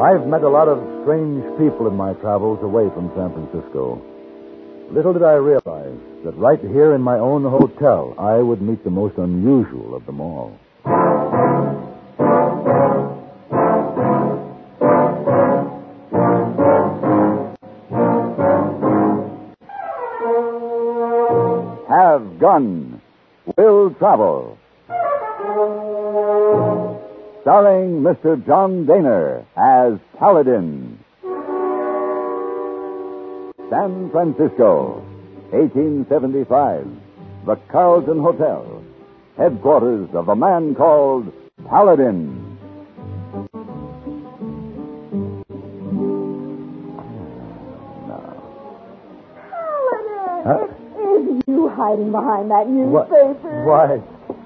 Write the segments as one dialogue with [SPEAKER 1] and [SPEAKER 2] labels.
[SPEAKER 1] I've met a lot of strange people in my travels away from San Francisco. Little did I realize that right here in my own hotel, I would meet the most unusual of them all. Have Gun. Will Travel. Starring Mr. John Daner as Paladin. San Francisco, 1875. The Carlton Hotel. Headquarters of a man called Paladin.
[SPEAKER 2] Paladin! Is you hiding behind that newspaper?
[SPEAKER 1] Why,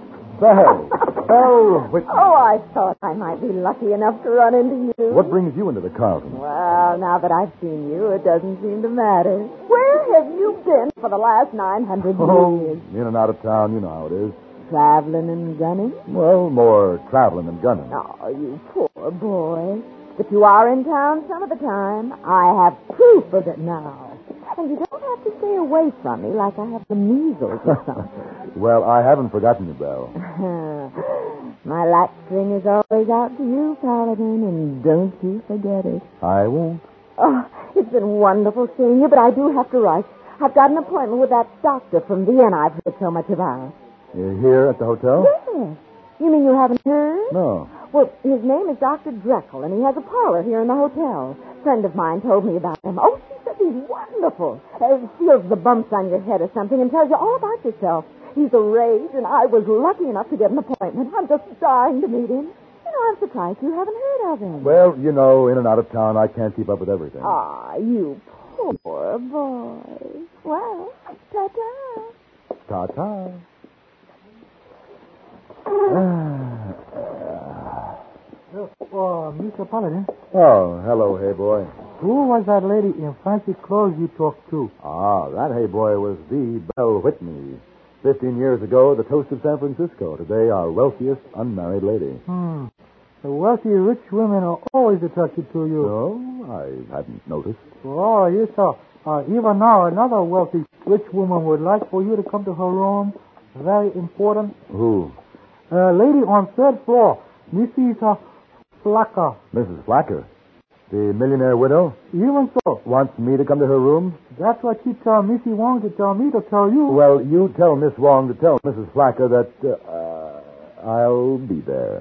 [SPEAKER 1] Belle Whitney.
[SPEAKER 2] Oh, I thought I might be lucky enough to run into you.
[SPEAKER 1] What brings you into the Carlton?
[SPEAKER 2] Well, now that I've seen you, it doesn't seem to matter. Where have you been for the last 900 years?
[SPEAKER 1] In and out of town, you know how it is.
[SPEAKER 2] Traveling and gunning?
[SPEAKER 1] Well, more traveling than gunning.
[SPEAKER 2] Oh, you poor boy. But you are in town some of the time. I have proof of it now. And you don't have to stay away from me like I have the measles or something.
[SPEAKER 1] Well, I haven't forgotten you, Belle.
[SPEAKER 2] My latch string is always out to you, Paladin, and don't you forget it.
[SPEAKER 1] I won't.
[SPEAKER 2] Oh, it's been wonderful seeing you, but I do have to rush. I've got an appointment with that doctor from Vienna I've heard so much about.
[SPEAKER 1] You're here at the hotel?
[SPEAKER 2] Yes. You mean you haven't heard?
[SPEAKER 1] No.
[SPEAKER 2] Well, his name is Dr. Drekel, and he has a parlor here in the hotel. A friend of mine told me about him. Oh, she said he's wonderful. Feels the bumps on your head or something and tells you all about yourself. He's a rage, and I was lucky enough to get an appointment. I'm just dying to meet him. You know, I'm surprised you haven't heard of him.
[SPEAKER 1] Well, you know, in and out of town, I can't keep up with everything.
[SPEAKER 2] Ah, you poor boy. Well, ta-ta.
[SPEAKER 1] Ta-ta.
[SPEAKER 3] Mr. Paladin.
[SPEAKER 1] Oh, hello, hey boy.
[SPEAKER 3] Who was that lady in fancy clothes you talked to?
[SPEAKER 1] Ah, that hey boy was the Belle Whitney. 15 years ago, the toast of San Francisco. Today, our wealthiest unmarried lady.
[SPEAKER 3] The wealthy, rich women are always attracted to you.
[SPEAKER 1] No, I hadn't noticed.
[SPEAKER 3] Oh, yes, sir. Even now, another wealthy, rich woman would like for you to come to her room. Very important.
[SPEAKER 1] Who?
[SPEAKER 3] A lady on third floor, Mrs. Flacker.
[SPEAKER 1] Mrs. Flacker. The millionaire widow?
[SPEAKER 3] Even so.
[SPEAKER 1] Wants me to come to her room?
[SPEAKER 3] That's what she told Missy Wong to tell me to tell you.
[SPEAKER 1] Well, you tell Miss Wong to tell Mrs. Flacker that I'll be there.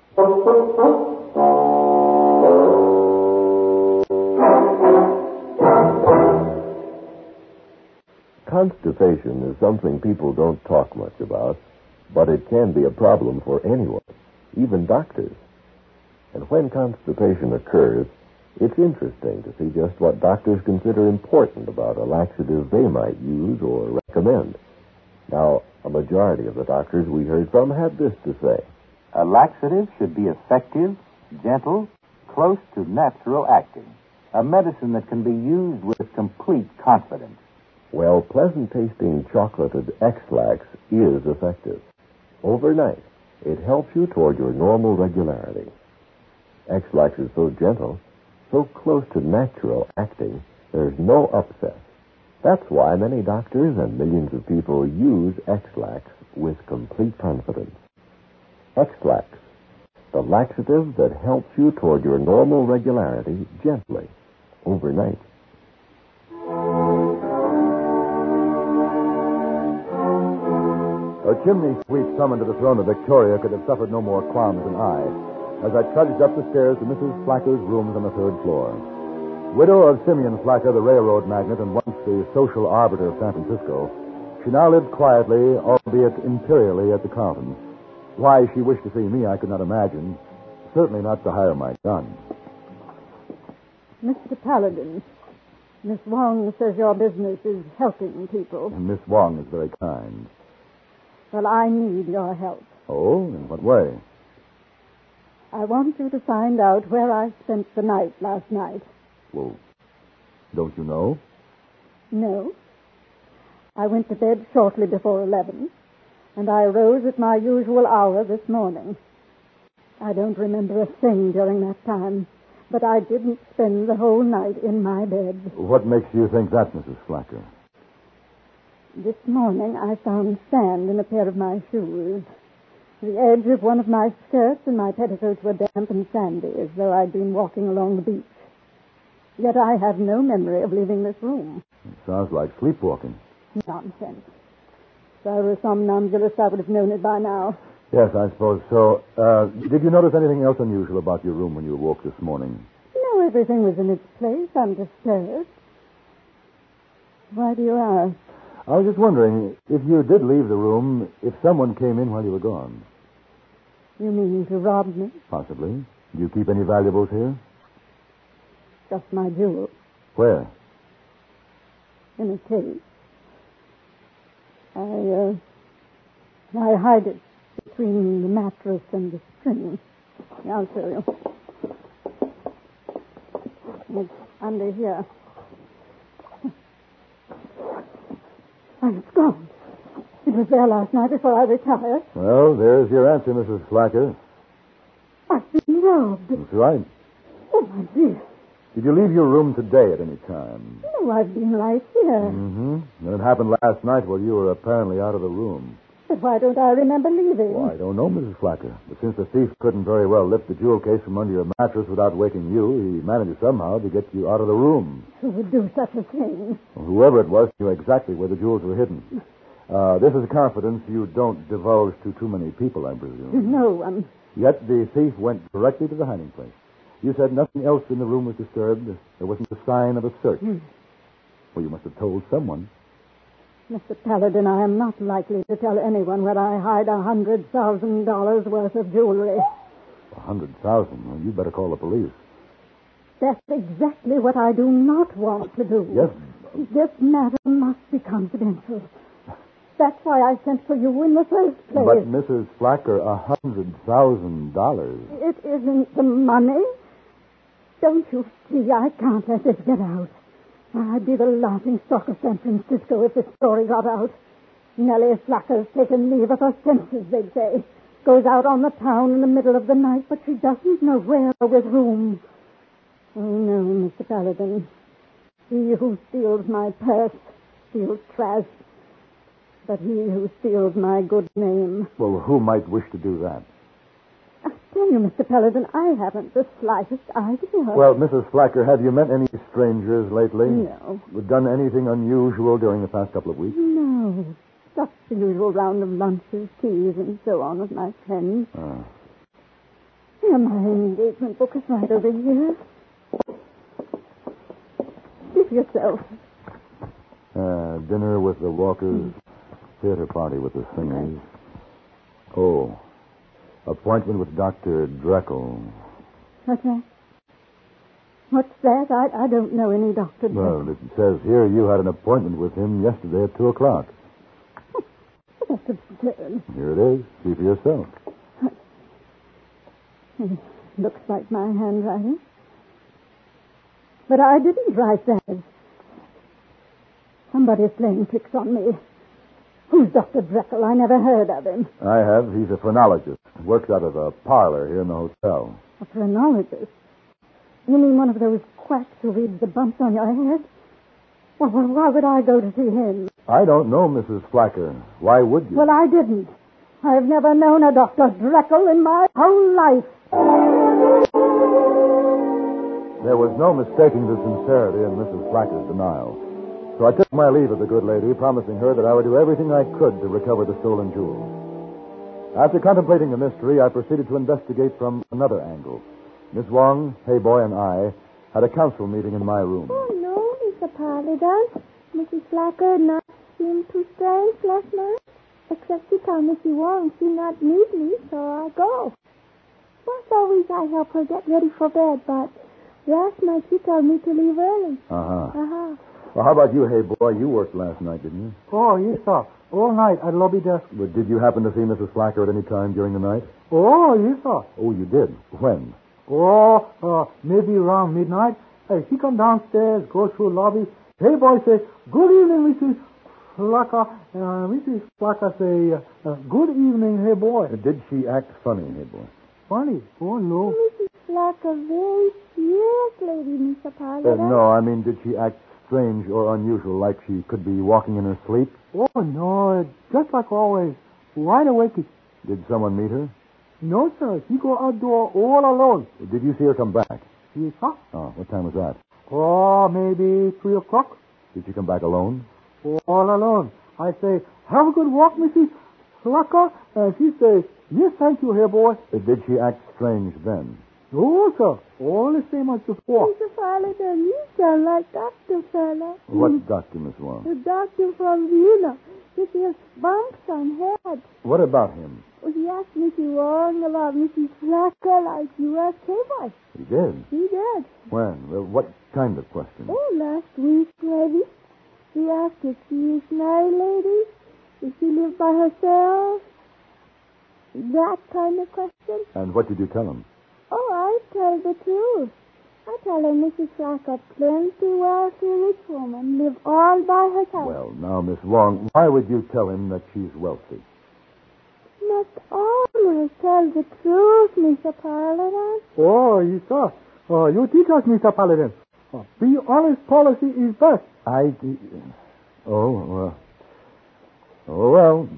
[SPEAKER 4] Constipation is something people don't talk much about, but it can be a problem for anyone, even doctors. And when constipation occurs, it's interesting to see just what doctors consider important about a laxative they might use or recommend. Now, a majority of the doctors we heard from had this to say.
[SPEAKER 5] A laxative should be effective, gentle, close to natural acting. A medicine that can be used with complete confidence.
[SPEAKER 4] Well, pleasant-tasting chocolated X-Lax is effective. Overnight, it helps you toward your normal regularity. X-Lax is so gentle, so close to natural acting, there's no upset. That's why many doctors and millions of people use X-Lax with complete confidence. X-Lax, the laxative that helps you toward your normal regularity gently, overnight.
[SPEAKER 1] A chimney sweep summoned to the throne of Victoria could have suffered no more qualms than I, as I trudged up the stairs to Mrs. Flacker's rooms on the third floor. Widow of Simeon Flacker, the railroad magnate and once the social arbiter of San Francisco, she now lived quietly, albeit imperially, at the Carlton. Why she wished to see me, I could not imagine. Certainly not to hire my gun.
[SPEAKER 6] Mr. Paladin, Miss Wong says your business is helping people.
[SPEAKER 1] And Miss Wong is very kind.
[SPEAKER 6] Well, I need your help.
[SPEAKER 1] Oh, in what way?
[SPEAKER 6] I want you to find out where I spent the night last night.
[SPEAKER 1] Well, don't you know?
[SPEAKER 6] No. I went to bed shortly before 11, and I rose at my usual hour this morning. I don't remember a thing during that time. But I didn't spend the whole night in my bed.
[SPEAKER 1] What makes you think that, Mrs. Flacker?
[SPEAKER 6] This morning I found sand in a pair of my shoes. The edge of one of my skirts and my petticoats were damp and sandy, as though I'd been walking along the beach. Yet I have no memory of leaving this room.
[SPEAKER 1] It sounds like sleepwalking.
[SPEAKER 6] Nonsense. If I were somnambulist, I would have known it by now.
[SPEAKER 1] Yes, I suppose so. Did you notice anything else unusual about your room when you awoke this morning?
[SPEAKER 6] No, everything was in its place, undisturbed. Why do you ask?
[SPEAKER 1] I was just wondering, if you did leave the room, if someone came in while you were gone.
[SPEAKER 6] You mean to rob me?
[SPEAKER 1] Possibly. Do you keep any valuables here?
[SPEAKER 6] Just my jewels.
[SPEAKER 1] Where?
[SPEAKER 6] In a case. I hide it between the mattress and the string. I'll show you. It's under here. Oh, it's gone. It was there last night before I retired.
[SPEAKER 1] Well, there's your answer, Mrs. Flacker.
[SPEAKER 6] I've been robbed.
[SPEAKER 1] That's right.
[SPEAKER 6] Oh, my dear.
[SPEAKER 1] Did you leave your room today at any time?
[SPEAKER 6] No, I've been right here.
[SPEAKER 1] Mm-hmm. And it happened last night while you were apparently out of the room.
[SPEAKER 6] But why don't I remember leaving?
[SPEAKER 1] Well, I don't know, Mrs. Flacker. But since the thief couldn't very well lift the jewel case from under your mattress without waking you, he managed somehow to get you out of the room.
[SPEAKER 6] Who would do such a thing?
[SPEAKER 1] Well, whoever it was knew exactly where the jewels were hidden. This is a confidence you don't divulge to too many people, I presume.
[SPEAKER 6] No,
[SPEAKER 1] Yet the thief went directly to the hiding place. You said nothing else in the room was disturbed. There wasn't a sign of a search. Well, you must have told someone.
[SPEAKER 6] Mr. Paladin, I am not likely to tell anyone where I hide $100,000 worth of jewelry.
[SPEAKER 1] 100,000? Well, you better call the police.
[SPEAKER 6] That's exactly what I do not want to do.
[SPEAKER 1] Yes.
[SPEAKER 6] This matter must be confidential. That's why I sent for you in the first place.
[SPEAKER 1] But, Mrs. Flacker, $100,000.
[SPEAKER 6] It isn't the money. Don't you see, I can't let this get out. I'd be the laughing stock of San Francisco if this story got out. Nellie Flacker's taken leave of her senses, they'd say. Goes out on the town in the middle of the night, but she doesn't know where or with whom. Oh, no, Mr. Paladin. He who steals my purse steals trash. But he who steals my good name...
[SPEAKER 1] Well, who might wish to do that?
[SPEAKER 6] I tell you, Mr. Paladin, I haven't the slightest idea.
[SPEAKER 1] Well, Mrs. Flacker, have you met any strangers lately?
[SPEAKER 6] No.
[SPEAKER 1] Done anything unusual during the past couple of weeks?
[SPEAKER 6] No. Just the usual round of lunches, teas, and so on with my friends.
[SPEAKER 1] Ah.
[SPEAKER 6] Here, my engagement book is right over here. Give yourself.
[SPEAKER 1] Dinner with the Walkers, theater party with the singers. Oh, appointment with Dr. Dreckle.
[SPEAKER 6] What's that? What's that? I don't know any Dr. Dreckle.
[SPEAKER 1] Well, it says here you had an appointment with him yesterday at 2 o'clock.
[SPEAKER 6] That's absurd.
[SPEAKER 1] Here it is. See for yourself.
[SPEAKER 6] It looks like my handwriting. But I didn't write that. Somebody's playing tricks on me. Who's Dr. Dreckle? I never heard of him.
[SPEAKER 1] I have. He's a phrenologist. Works out of a parlor here in the hotel.
[SPEAKER 6] A phrenologist? You mean one of those quacks who reads the bumps on your head? Well, why would I go to see him?
[SPEAKER 1] I don't know, Mrs. Flacker. Why would you?
[SPEAKER 6] Well, I didn't. I've never known a Dr. Dreckle in my whole life.
[SPEAKER 1] There was no mistaking the sincerity in Mrs. Flacker's denial. So I took my leave of the good lady, promising her that I would do everything I could to recover the stolen jewels. After contemplating the mystery, I proceeded to investigate from another angle. Miss Wong, Hayboy, and I had a council meeting in my room.
[SPEAKER 7] Oh, no, Mr. Paladin. Mrs. Flacker not seem too strange last night. Except she told Missy Wong she not need me, so I go. Most always I help her get ready for bed, but last night she told me to leave early.
[SPEAKER 1] Uh-huh. Well, how about you, Hayboy? You worked last night, didn't you?
[SPEAKER 3] Oh, yes, sir. All night at lobby desk.
[SPEAKER 1] But did you happen to see Mrs. Flacker at any time during the night?
[SPEAKER 3] Oh, yes, sir.
[SPEAKER 1] Oh, you did? When?
[SPEAKER 3] Oh, maybe around midnight. Hey, she come downstairs, go through lobby. Hey, boy, say, good evening, Mrs. Flacker. Mrs. Flacker say, good evening, hey, boy.
[SPEAKER 1] Did she act funny, Hayboy?
[SPEAKER 3] funny. Oh, no.
[SPEAKER 7] Mrs. Flacker, very serious lady, Mr. Paladin.
[SPEAKER 1] No, I mean, did she act strange or unusual, like she could be walking in her sleep?
[SPEAKER 3] Oh, no. Just like always. Wide awake.
[SPEAKER 1] Did someone meet her?
[SPEAKER 3] No, sir. She go outdoor all alone.
[SPEAKER 1] Did you see her come back?
[SPEAKER 3] Yes, sir.
[SPEAKER 1] Oh, what time was that?
[SPEAKER 3] Oh, maybe 3 o'clock.
[SPEAKER 1] Did she come back alone?
[SPEAKER 3] All alone. I say, have a good walk, Mrs. Flacker. She says, yes, thank you, here, boy.
[SPEAKER 1] Did she act strange then?
[SPEAKER 3] No, sir. All the same as before.
[SPEAKER 7] Mr. Paladin, you sound like Dr. Fella.
[SPEAKER 1] What doctor, Miss Wong?
[SPEAKER 7] The doctor from Vienna. He feels bumps on head.
[SPEAKER 1] What about him?
[SPEAKER 7] Well, he asked Mrs. Wong about Mrs. Flacker like you asked K-Boy.
[SPEAKER 1] He did?
[SPEAKER 7] He did.
[SPEAKER 1] When? Well, what kind of question?
[SPEAKER 7] Oh, last week, maybe. He asked if she is married lady, if she lives by herself. That kind of question.
[SPEAKER 1] And what did you tell him?
[SPEAKER 7] Oh, I tell the truth. I tell her Mrs. Flacker, plenty wealthy rich woman, live all by herself.
[SPEAKER 1] Well, now, Miss Wong, why would you tell him that she's wealthy?
[SPEAKER 7] Must always tell the truth, Mr. Paladin.
[SPEAKER 3] Oh, yes, sir. You teach us, Mr. Paladin. Be honest policy is best.
[SPEAKER 1] Oh, well.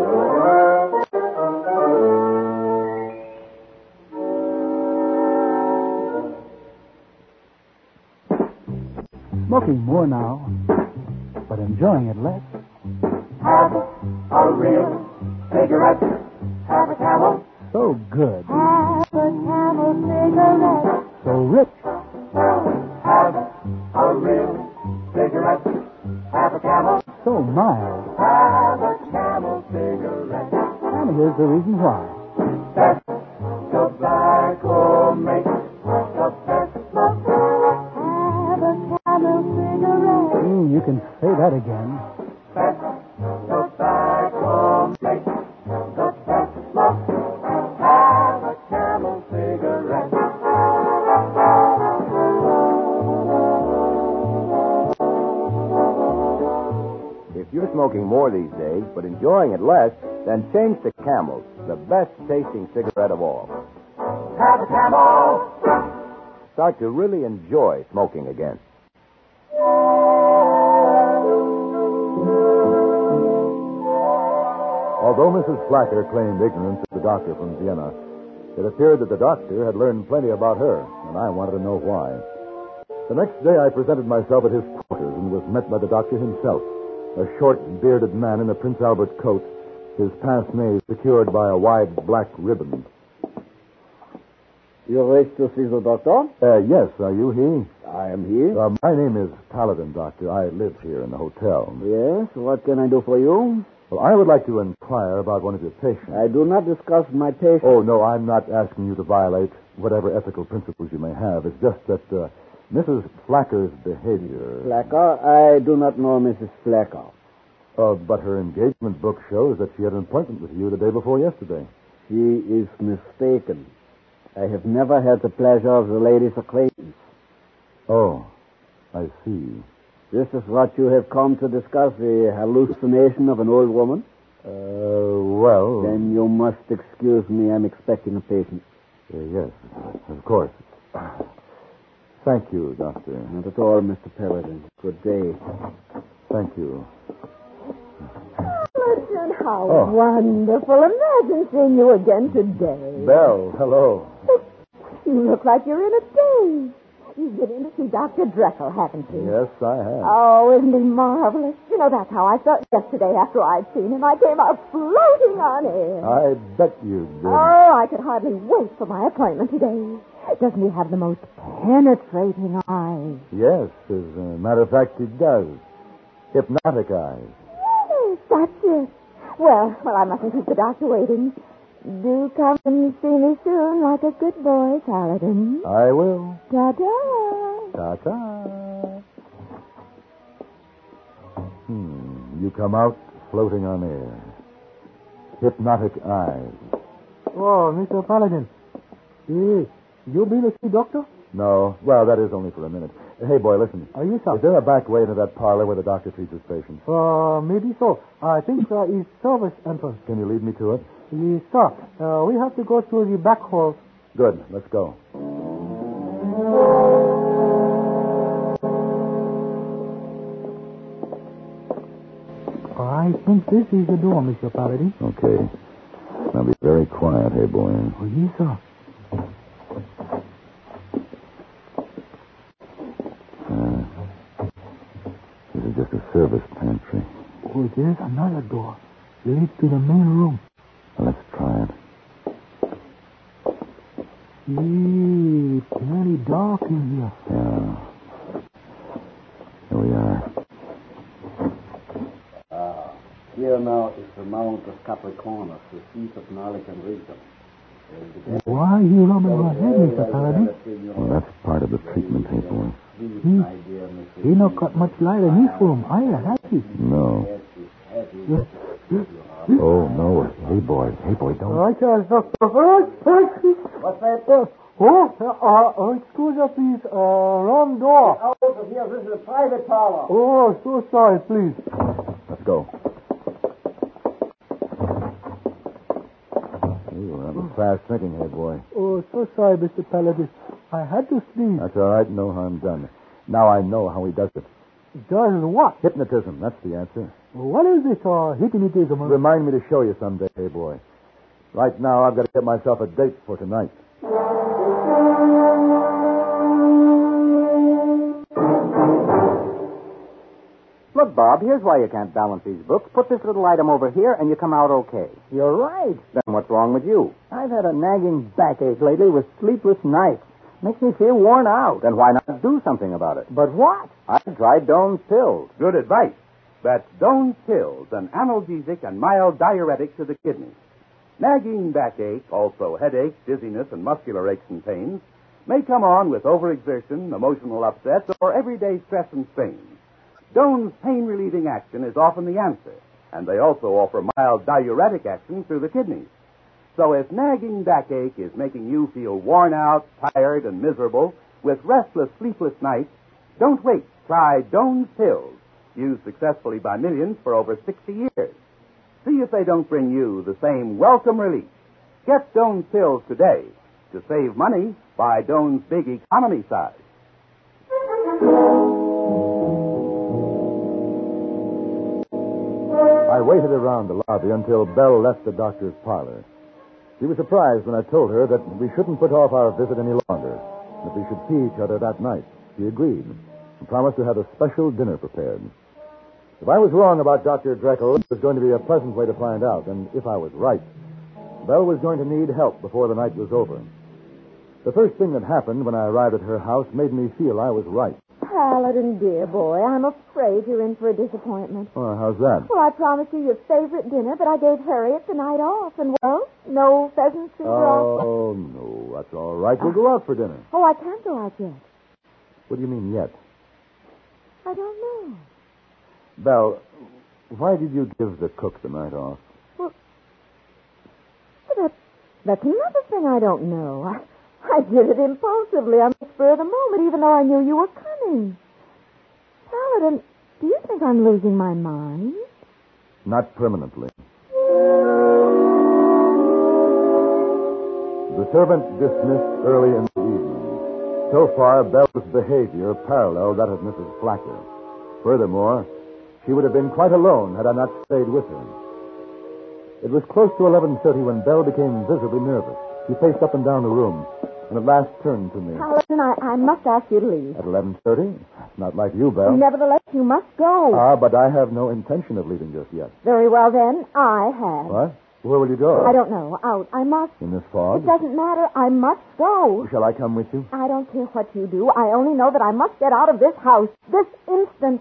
[SPEAKER 3] Smoking more now, but enjoying it less.
[SPEAKER 8] Have a real cigarette. Have a Camel.
[SPEAKER 3] So good.
[SPEAKER 7] Have a Camel cigarette.
[SPEAKER 3] So rich.
[SPEAKER 8] Have a real cigarette. Have a Camel.
[SPEAKER 3] So mild.
[SPEAKER 8] Have a Camel cigarette.
[SPEAKER 3] And here's the reason why.
[SPEAKER 8] Best tobacco makes the best smoke.
[SPEAKER 7] Have a Camel cigarette.
[SPEAKER 3] You can say that again.
[SPEAKER 8] Best tobacco makes the best smoke. Have a Camel cigarette.
[SPEAKER 5] If you're smoking more these days, but enjoying it less, then change to Camel, the best tasting cigarette of all.
[SPEAKER 8] Have a Camel.
[SPEAKER 5] Start to really enjoy smoking again.
[SPEAKER 1] Although Mrs. Flacker claimed ignorance of the doctor from Vienna, it appeared that the doctor had learned plenty about her, and I wanted to know why. The next day I presented myself at his quarters and was met by the doctor himself, a short, bearded man in a Prince Albert coat, his pince-nez secured by a wide black ribbon.
[SPEAKER 9] You wish to see the doctor?
[SPEAKER 1] Yes, are you he?
[SPEAKER 9] I am he.
[SPEAKER 1] My name is Paladin, Doctor. I live here in the hotel.
[SPEAKER 9] Yes, what can I do for you?
[SPEAKER 1] Well, I would like to inquire about one of your patients.
[SPEAKER 9] I do not discuss my patient.
[SPEAKER 1] Oh, no, I'm not asking you to violate whatever ethical principles you may have. It's just that Mrs. Flacker's behavior...
[SPEAKER 9] Flacker? I do not know Mrs. Flacker.
[SPEAKER 1] But her engagement book shows that she had an appointment with you the day before yesterday.
[SPEAKER 9] She is mistaken. I have never had the pleasure of the lady's acquaintance.
[SPEAKER 1] Oh, I see.
[SPEAKER 9] This is what you have come to discuss, the hallucination of an old woman?
[SPEAKER 1] Well...
[SPEAKER 9] Then you must excuse me. I'm expecting a patient.
[SPEAKER 1] Yes, of course. Thank you, Doctor.
[SPEAKER 9] Not at all, Mr. Paladin. Good day.
[SPEAKER 1] Thank you.
[SPEAKER 2] Listen, how wonderful. Imagine seeing you again today.
[SPEAKER 1] Belle, hello.
[SPEAKER 2] You look like you're in a daze. You've been in to see Dr. Drekel, haven't you?
[SPEAKER 1] Yes, I have.
[SPEAKER 2] Oh, isn't he marvelous? You know, that's how I felt yesterday after I'd seen him. I came out floating on air.
[SPEAKER 1] I bet you did.
[SPEAKER 2] Oh, I could hardly wait for my appointment today. Doesn't he have the most penetrating eyes?
[SPEAKER 1] Yes, as a matter of fact, he does. Hypnotic eyes.
[SPEAKER 2] Yes, that's it. Well, I mustn't keep the doctor waiting. Do come and see me soon, like a good boy, Paladin.
[SPEAKER 1] I will.
[SPEAKER 2] Ta-ta.
[SPEAKER 1] Ta-ta. You come out floating on air. Hypnotic eyes.
[SPEAKER 3] Oh, Mr. Paladin. Hey, you been to see doctor?
[SPEAKER 1] No. Well, that is only for a minute. Hey, boy, listen.
[SPEAKER 3] Yes, sir.
[SPEAKER 1] Is there a back way to that parlor where the doctor treats his patients?
[SPEAKER 3] Maybe so. I think it's service entrance.
[SPEAKER 1] Can you lead me to it?
[SPEAKER 3] Yes, sir. We have to go through the back hall.
[SPEAKER 1] Good. Let's go.
[SPEAKER 3] I think this is the door, Mr. Paladin.
[SPEAKER 1] Okay. Now be very quiet, hey, boy.
[SPEAKER 3] Yes, sir.
[SPEAKER 1] This is just a service pantry.
[SPEAKER 3] Oh, there's another door. Leads to the main room.
[SPEAKER 1] Well, let's try it.
[SPEAKER 3] Plenty dark in here.
[SPEAKER 1] Yeah. Here we are.
[SPEAKER 9] Here now is the Mount of Capricornus, the seat of knowledge and wisdom.
[SPEAKER 3] Why are you rubbing your head, Mr. Paladin?
[SPEAKER 1] Well, that's part of the treatment, hey, boy.
[SPEAKER 3] He not got much light in his room either, has he?
[SPEAKER 1] No. Oh, no. Hey, boy, don't.
[SPEAKER 3] What's that? Excuse us, please. Wrong door.
[SPEAKER 9] Out of here. This is a private parlor.
[SPEAKER 3] Oh, so sorry, please.
[SPEAKER 1] Let's go. You're having fast thinking, hey, boy.
[SPEAKER 3] Oh, so sorry, Mr. Paladin. I had to sneeze.
[SPEAKER 1] That's all right. No harm done. Now I know how he does it.
[SPEAKER 3] Does what?
[SPEAKER 1] Hypnotism. That's the answer.
[SPEAKER 3] What is this, hypnotism?
[SPEAKER 1] Remind me to show you someday, hey, boy. Right now, I've got to get myself a date for tonight.
[SPEAKER 5] Look, Bob, here's why you can't balance these books. Put this little item over here, and you come out okay.
[SPEAKER 9] You're right.
[SPEAKER 5] Then what's wrong with you?
[SPEAKER 9] I've had a nagging backache lately with sleepless nights. Makes me feel worn out.
[SPEAKER 5] Then why not do something about it?
[SPEAKER 9] But what?
[SPEAKER 5] I tried Doan's Pills.
[SPEAKER 10] Good advice. That's Doan's Pills, an analgesic and mild diuretic to the kidneys. Nagging backache, also headache, dizziness, and muscular aches and pains may come on with overexertion, emotional upsets, or everyday stress and strain. Doan's pain-relieving action is often the answer, and they also offer mild diuretic action through the kidneys. So if nagging backache is making you feel worn out, tired, and miserable with restless, sleepless nights, don't wait. Try Doan's Pills, used successfully by millions for over 60 years. See if they don't bring you the same welcome relief. Get Doan's Pills today. To save money, buy Doan's Big Economy size.
[SPEAKER 1] I waited around the lobby until Belle left the doctor's parlor. She was surprised when I told her that we shouldn't put off our visit any longer, that we should see each other that night. She agreed and promised to have a special dinner prepared. If I was wrong about Dr. Drekel, it was going to be a pleasant way to find out, and if I was right, Belle was going to need help before the night was over. The first thing that happened when I arrived at her house made me feel I was right.
[SPEAKER 2] Paladin, dear boy, I'm afraid you're in for a disappointment.
[SPEAKER 1] Well, how's that?
[SPEAKER 2] Well, I promised you your favorite dinner, but I gave Harriet the night off, and, well, no pheasants and broth.
[SPEAKER 1] Oh, no, that's all right. We'll go out for dinner.
[SPEAKER 2] Oh, I can't go out yet.
[SPEAKER 1] What do you mean, yet?
[SPEAKER 2] I don't know.
[SPEAKER 1] Belle, why did you give the cook the night off?
[SPEAKER 2] Well, that's another thing I don't know. I did it impulsively on the spur of the moment, even though I knew you were coming. Paladin, do you think I'm losing my mind?
[SPEAKER 1] Not permanently. The servant dismissed early in the evening. So far, Belle's behavior paralleled that of Mrs. Flacker. Furthermore, she would have been quite alone had I not stayed with her. It was close to 11:30 when Belle became visibly nervous. She paced up and down the room, and at last turned to me.
[SPEAKER 2] Paladin, I must ask you to leave.
[SPEAKER 1] At 11:30? That's not like you, Belle.
[SPEAKER 2] Nevertheless, you must go.
[SPEAKER 1] But I have no intention of leaving just yet.
[SPEAKER 2] Very well, then. I have.
[SPEAKER 1] What? Where will you go?
[SPEAKER 2] I don't know. Out. I must.
[SPEAKER 1] In this fog?
[SPEAKER 2] It doesn't matter. I must go.
[SPEAKER 1] Shall I come with you?
[SPEAKER 2] I don't care what you do. I only know that I must get out of this house. This instant.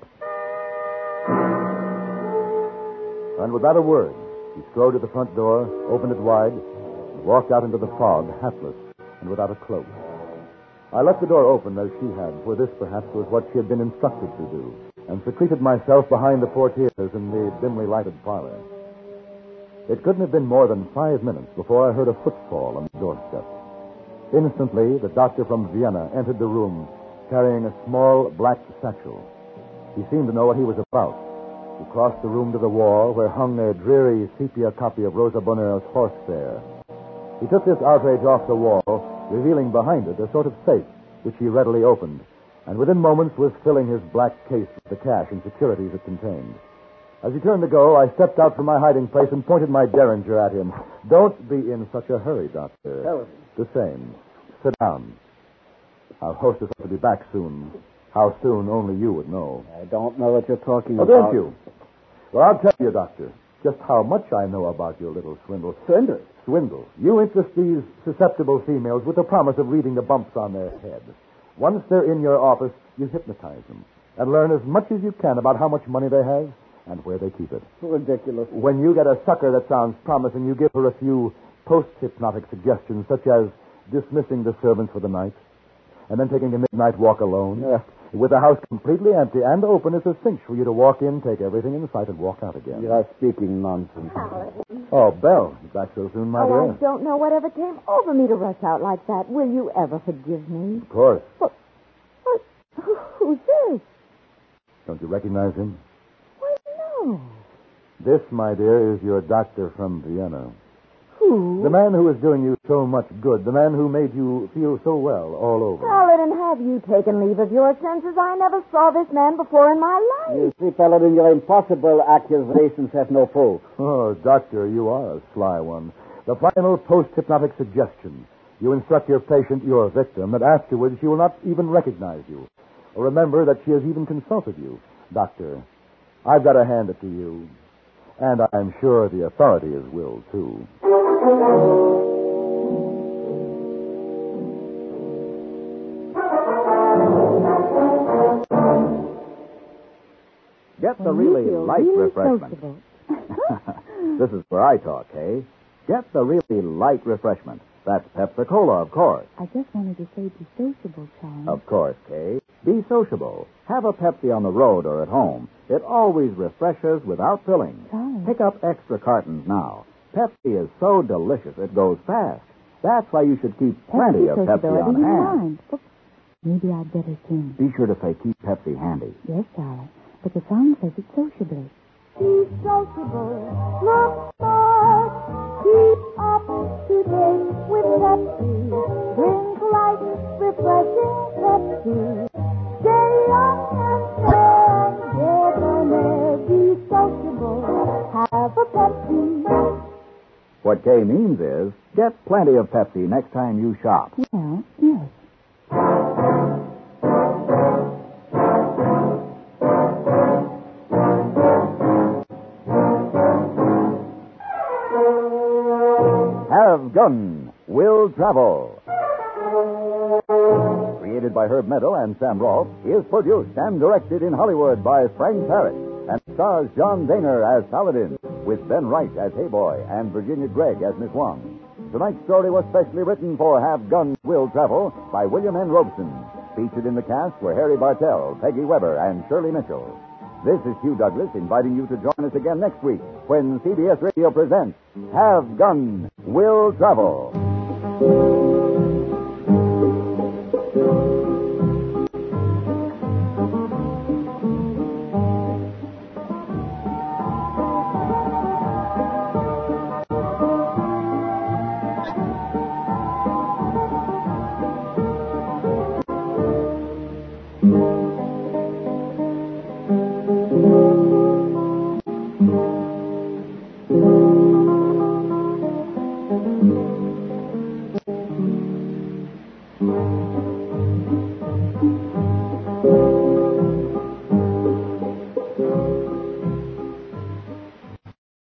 [SPEAKER 1] And without a word, he strode to the front door, opened it wide, and walked out into the fog, hatless and without a cloak. I left the door open as she had, for this perhaps was what she had been instructed to do, and secreted myself behind the portieres in the dimly lighted parlor. It couldn't have been more than 5 minutes before I heard a footfall on the doorstep. Instantly, the doctor from Vienna entered the room, carrying a small black satchel. He seemed to know what he was about. He crossed the room to the wall where hung a dreary sepia copy of Rosa Bonheur's Horse Fair. He took this outrage off the wall, revealing behind it a sort of safe, which he readily opened, and within moments was filling his black case with the cash and securities it contained. As he turned to go, I stepped out from my hiding place and pointed my derringer at him. Don't be in such a hurry, Doctor.
[SPEAKER 9] Helen.
[SPEAKER 1] The same. Sit down. Our hostess ought to be back soon. How soon, only you would know.
[SPEAKER 9] I don't know what you're talking
[SPEAKER 1] Oh,
[SPEAKER 9] about.
[SPEAKER 1] don't you? Well, I'll tell you, Doctor, just how much I know about your little swindle.
[SPEAKER 9] Swindle?
[SPEAKER 1] Swindle. You interest these susceptible females with the promise of reading the bumps on their head. Once they're in your office, you hypnotize them and learn as much as you can about how much money they have and where they keep it.
[SPEAKER 9] Ridiculous.
[SPEAKER 1] When you get a sucker that sounds promising, you give her a few post-hypnotic suggestions, such as dismissing the servants for the night and then taking a midnight walk alone. With the house completely empty and open, it's a cinch for you to walk in, take everything in sight, and walk out again.
[SPEAKER 9] You're speaking nonsense.
[SPEAKER 1] Oh, Belle, you back so soon, my
[SPEAKER 2] Oh,
[SPEAKER 1] dear?
[SPEAKER 2] I don't know whatever came over me to rush out like that. Will you ever forgive me?
[SPEAKER 1] Of course.
[SPEAKER 2] Who's this?
[SPEAKER 1] Don't you recognize him?
[SPEAKER 2] Why, no.
[SPEAKER 1] This, my dear, is your doctor from Vienna.
[SPEAKER 2] Who?
[SPEAKER 1] The man who is doing you so much good. The man who made you feel so well all over.
[SPEAKER 2] Paladin, have you taken leave of your senses? I never saw this man before in my life.
[SPEAKER 9] You see, Paladin, your impossible accusations have no proof.
[SPEAKER 1] Oh, doctor, you are a sly one. The final post-hypnotic suggestion. You instruct your patient, your victim, that afterwards she will not even recognize you. Or remember that she has even consulted you. Doctor, I've got to hand it to you. And I'm sure the authorities will, too.
[SPEAKER 11] Get the really light refreshment. This is where I talk, eh? Get the really light refreshment. That's Pepsi-Cola, of course.
[SPEAKER 12] I just wanted to say be sociable, Charlie.
[SPEAKER 11] Of course, Kay. Be sociable. Have a Pepsi on the road or at home. It always refreshes without filling.
[SPEAKER 12] Charlie.
[SPEAKER 11] Pick up extra cartons now. Pepsi is so delicious it goes fast. That's why you should keep plenty of Pepsi on hand.
[SPEAKER 12] Oops. Maybe I'd better sing.
[SPEAKER 11] Be sure to say keep Pepsi handy.
[SPEAKER 12] Yes, Charlie. But the song says it sociably.
[SPEAKER 7] Be sociable, look smart, keep up to date with Pepsi. Drink light, refreshing Pepsi. Stay young and fair, get on there. Be sociable, have a Pepsi.
[SPEAKER 11] What Kay means is get plenty of Pepsi next time you shop.
[SPEAKER 12] Well, yes.
[SPEAKER 11] Have Gun Will Travel. Created by Herb Meadow and Sam Rolfe, is produced and directed in Hollywood by Frank Parrott and stars John Daner as Paladin, with Ben Wright as Hayboy and Virginia Gregg as Miss Wong. Tonight's story was specially written for Have Gun Will Travel by William N. Robeson. Featured in the cast were Harry Bartell, Peggy Weber, and Shirley Mitchell. This is Hugh Douglas inviting you to join us again next week when CBS Radio presents Have Gun Will Travel.